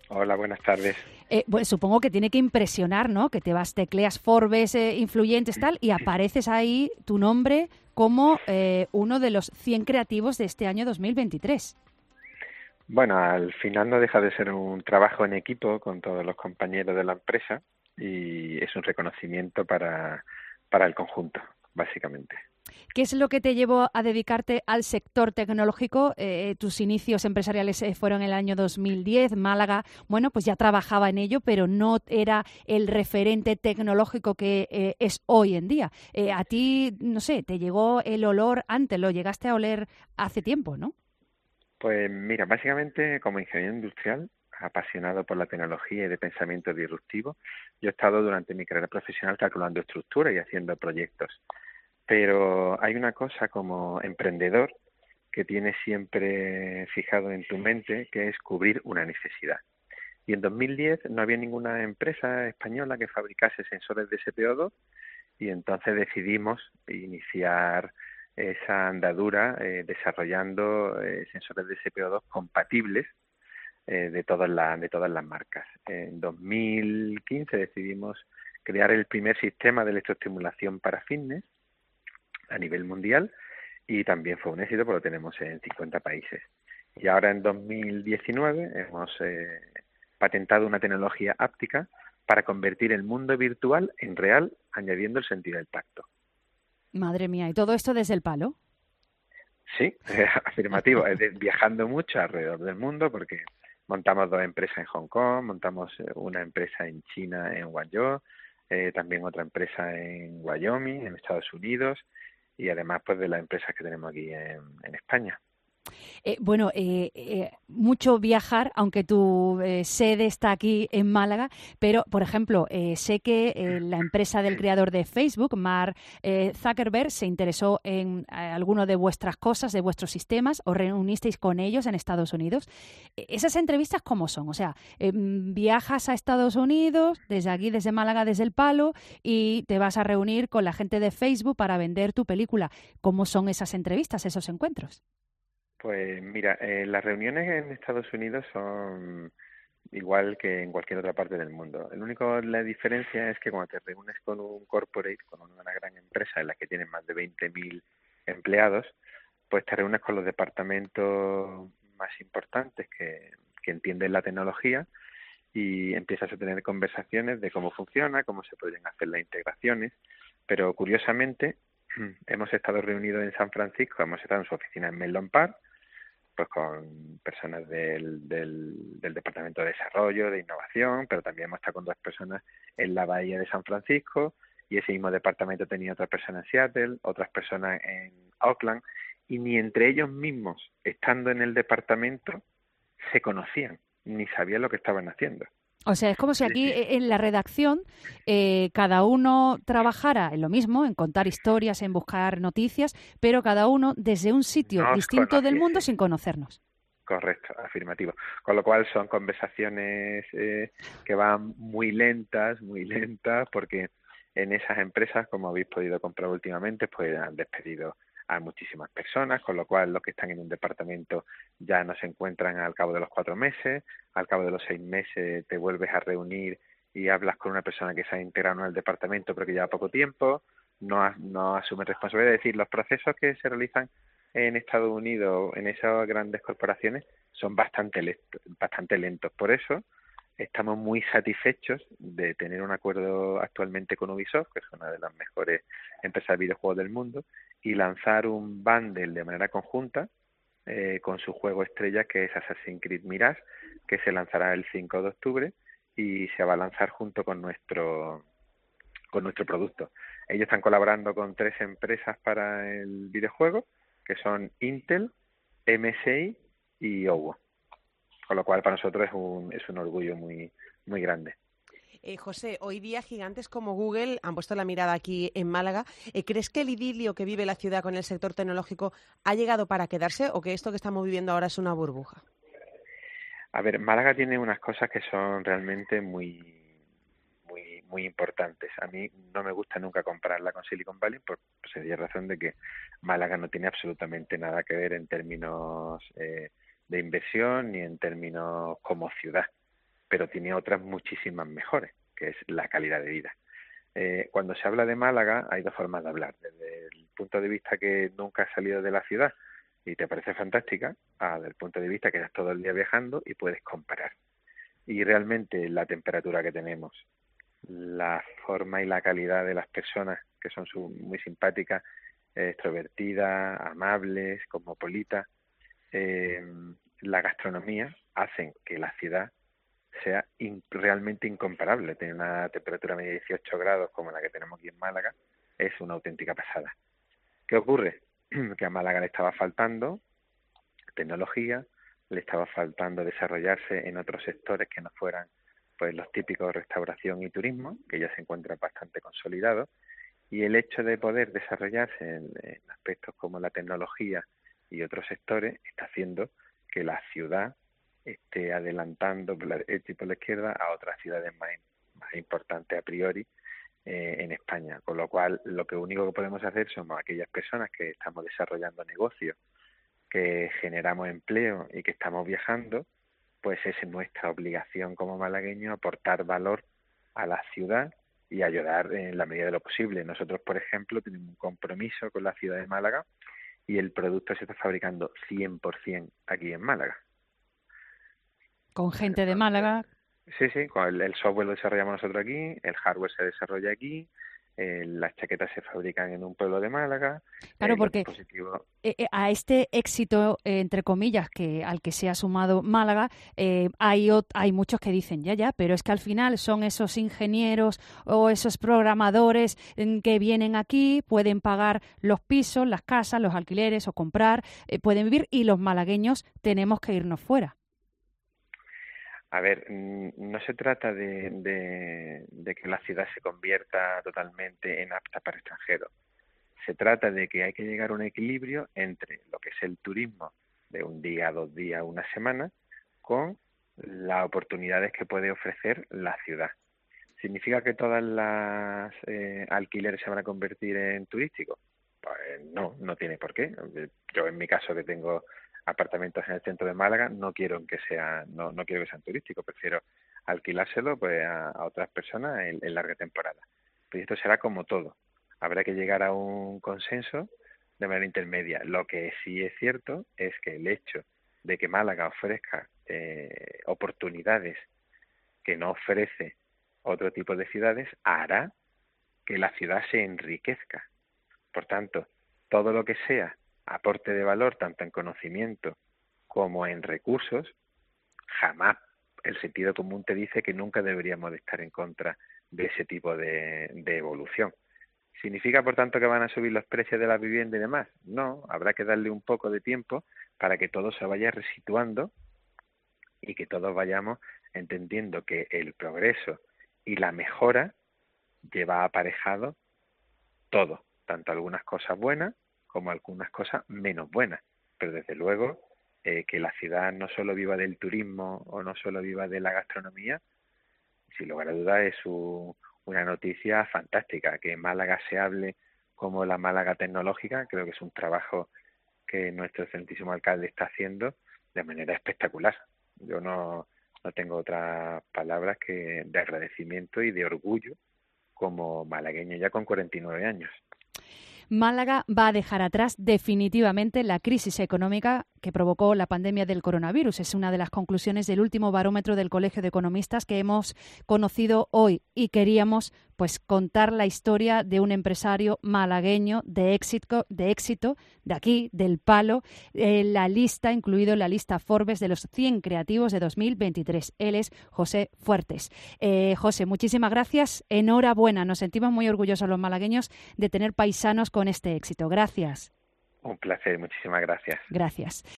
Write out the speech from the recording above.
Hola, buenas tardes. Bueno, supongo que tiene que impresionar, ¿no? Que tecleas Forbes, influyentes, tal, y apareces ahí tu nombre como uno de los 100 creativos de este año 2023. Bueno, al final no deja de ser un trabajo en equipo con todos los compañeros de la empresa y es un reconocimiento para el conjunto, básicamente. ¿Qué es lo que te llevó a dedicarte al sector tecnológico? Tus inicios empresariales fueron en el año 2010. Málaga, bueno, pues ya trabajaba en ello, pero no era el referente tecnológico que es hoy en día. A ti, no sé, te llegó el olor antes, lo llegaste a oler hace tiempo, ¿no? Pues mira, básicamente como ingeniero industrial, apasionado por la tecnología y de pensamiento disruptivo, yo he estado durante mi carrera profesional calculando estructuras y haciendo proyectos. Pero hay una cosa como emprendedor que tienes siempre fijado en tu mente, que es cubrir una necesidad. Y en 2010 no había ninguna empresa española que fabricase sensores de SPO2 y entonces decidimos iniciar esa andadura desarrollando sensores de SPO2 compatibles de todas las marcas. En 2015 decidimos crear el primer sistema de electroestimulación para fitness a nivel mundial y también fue un éxito porque lo tenemos en 50 países. Y ahora en 2019 hemos patentado una tecnología áptica para convertir el mundo virtual en real, añadiendo el sentido del tacto. Madre mía, ¿y todo esto desde el palo? Sí, afirmativo. Viajando mucho alrededor del mundo porque montamos 2 empresas en Hong Kong, montamos una empresa en China, en Guangzhou, también otra empresa en Wyoming, en Estados Unidos, y además pues de las empresas que tenemos aquí en España. Mucho viajar, aunque tu sede está aquí en Málaga, pero, por ejemplo, sé que la empresa del creador de Facebook, Mark Zuckerberg, se interesó en alguno de vuestras cosas, de vuestros sistemas, os reunisteis con ellos en Estados Unidos. ¿Esas entrevistas cómo son? O sea, viajas a Estados Unidos, desde aquí, desde Málaga, desde El Palo, y te vas a reunir con la gente de Facebook para vender tu película. ¿Cómo son esas entrevistas, esos encuentros? Pues mira, las reuniones en Estados Unidos son igual que en cualquier otra parte del mundo. La diferencia es que cuando te reúnes con un corporate, con una gran empresa en la que tienen más de 20.000 empleados, pues te reúnes con los departamentos más importantes que entienden la tecnología y empiezas a tener conversaciones de cómo funciona, cómo se podrían hacer las integraciones, pero curiosamente hemos estado reunidos en San Francisco, hemos estado en su oficina en Menlo Park, pues con personas del Departamento de Desarrollo, de Innovación, pero también hemos estado con 2 personas en la Bahía de San Francisco y ese mismo departamento tenía otra persona en Seattle, otras personas en Auckland y ni entre ellos mismos, estando en el departamento, se conocían, ni sabían lo que estaban haciendo. O sea, es como si Es aquí decir, en la redacción cada uno trabajara en lo mismo, en contar historias, en buscar noticias, pero cada uno desde un sitio no os distinto del mundo conociese. sin conocernos. Correcto, afirmativo. Con lo cual son conversaciones que van muy lentas, porque en esas empresas, como habéis podido comprar últimamente, pues han despedido a muchísimas personas, con lo cual los que están en un departamento ya no se encuentran al cabo de los 4 meses, al cabo de los 6 meses te vuelves a reunir y hablas con una persona que se ha integrado en el departamento pero que lleva poco tiempo, no asume responsabilidad. Es decir, los procesos que se realizan en Estados Unidos, en esas grandes corporaciones, son bastante lentos. Por eso estamos muy satisfechos de tener un acuerdo actualmente con Ubisoft, que es una de las mejores empresas de videojuegos del mundo, y lanzar un bundle de manera conjunta con su juego estrella, que es Assassin's Creed Mirage, que se lanzará el 5 de octubre y se va a lanzar junto con nuestro producto. Ellos están colaborando con 3 empresas para el videojuego, que son Intel, MSI y OWO. Con lo cual para nosotros es un orgullo muy grande. José, hoy día gigantes como Google han puesto la mirada aquí en Málaga. ¿Crees que el idilio que vive la ciudad con el sector tecnológico ha llegado para quedarse o que esto que estamos viviendo ahora es una burbuja? A ver, Málaga tiene unas cosas que son realmente muy importantes. A mí no me gusta nunca compararla con Silicon Valley por sencilla razón de que Málaga no tiene absolutamente nada que ver en términos de inversión ni en términos como ciudad. pero tiene otras muchísimas mejores, que es la calidad de vida. Cuando se habla de Málaga hay dos formas de hablar, desde el punto de vista que nunca has salido de la ciudad y te parece fantástica, desde el punto de vista que estás todo el día viajando y puedes comparar. Y realmente la temperatura que tenemos, la forma y la calidad de las personas, que son muy simpáticas, extrovertidas, amables, cosmopolitas, la gastronomía, hacen que la ciudad sea realmente incomparable. Tener una temperatura media de 18 grados como la que tenemos aquí en Málaga es una auténtica pasada. ¿Qué ocurre? Que a Málaga le estaba faltando tecnología, le estaba faltando desarrollarse en otros sectores que no fueran pues los típicos restauración y turismo, que ya se encuentran bastante consolidados, y el hecho de poder desarrollarse en aspectos como la tecnología y otros sectores está haciendo que la ciudad esté adelantando por la derecha y por la izquierda a otras ciudades más importantes a priori en España. Con lo cual, lo único que podemos hacer somos aquellas personas que estamos desarrollando negocios, que generamos empleo y que estamos viajando, pues es nuestra obligación como malagueños aportar valor a la ciudad y ayudar en la medida de lo posible. Nosotros, por ejemplo, tenemos un compromiso con la ciudad de Málaga y el producto se está fabricando 100% aquí en Málaga. Con gente de Málaga. Sí, con el software lo desarrollamos nosotros aquí, el hardware se desarrolla aquí, las chaquetas se fabrican en un pueblo de Málaga. Claro, porque a este éxito, entre comillas, al que se ha sumado Málaga, hay muchos que dicen, ya, pero es que al final son esos ingenieros o esos programadores que vienen aquí, pueden pagar los pisos, las casas, los alquileres o comprar, pueden vivir, y los malagueños tenemos que irnos fuera. A ver, no se trata de que la ciudad se convierta totalmente en apta para extranjeros. Se trata de que hay que llegar a un equilibrio entre lo que es el turismo de un día, 2 días, una semana, con las oportunidades que puede ofrecer la ciudad. ¿Significa que todas las alquileres se van a convertir en turísticos? Pues no tiene por qué. Yo en mi caso, que tengo apartamentos en el centro de Málaga, no quiero que sean turísticos, prefiero alquilárselo pues a otras personas en larga temporada. Pues esto será como todo, habrá que llegar a un consenso de manera intermedia. Lo que sí es cierto es que el hecho de que Málaga ofrezca oportunidades que no ofrece otro tipo de ciudades hará que la ciudad se enriquezca. Por tanto, todo lo que sea aporte de valor, tanto en conocimiento como en recursos, jamás el sentido común te dice que nunca deberíamos de estar en contra de ese tipo de evolución. ¿Significa, por tanto, que van a subir los precios de la vivienda y demás? No, habrá que darle un poco de tiempo para que todo se vaya resituando y que todos vayamos entendiendo que el progreso y la mejora lleva aparejado todo, tanto algunas cosas buenas como algunas cosas menos buenas, pero desde luego que la ciudad no solo viva del turismo o no solo viva de la gastronomía, sin lugar a dudas es una noticia fantástica. Que en Málaga se hable como la Málaga tecnológica, creo que es un trabajo que nuestro excelentísimo alcalde está haciendo de manera espectacular. Yo no tengo otras palabras que de agradecimiento y de orgullo como malagueño ya con 49 años. Málaga va a dejar atrás definitivamente la crisis económica que provocó la pandemia del coronavirus. Es una de las conclusiones del último barómetro del Colegio de Economistas que hemos conocido hoy, y queríamos pues contar la historia de un empresario malagueño de éxito de aquí, del Palo, la lista, incluido en la lista Forbes de los 100 creativos de 2023. Él es José Fuertes. José, muchísimas gracias. Enhorabuena. Nos sentimos muy orgullosos los malagueños de tener paisanos con este éxito. Gracias. Un placer, muchísimas gracias. Gracias.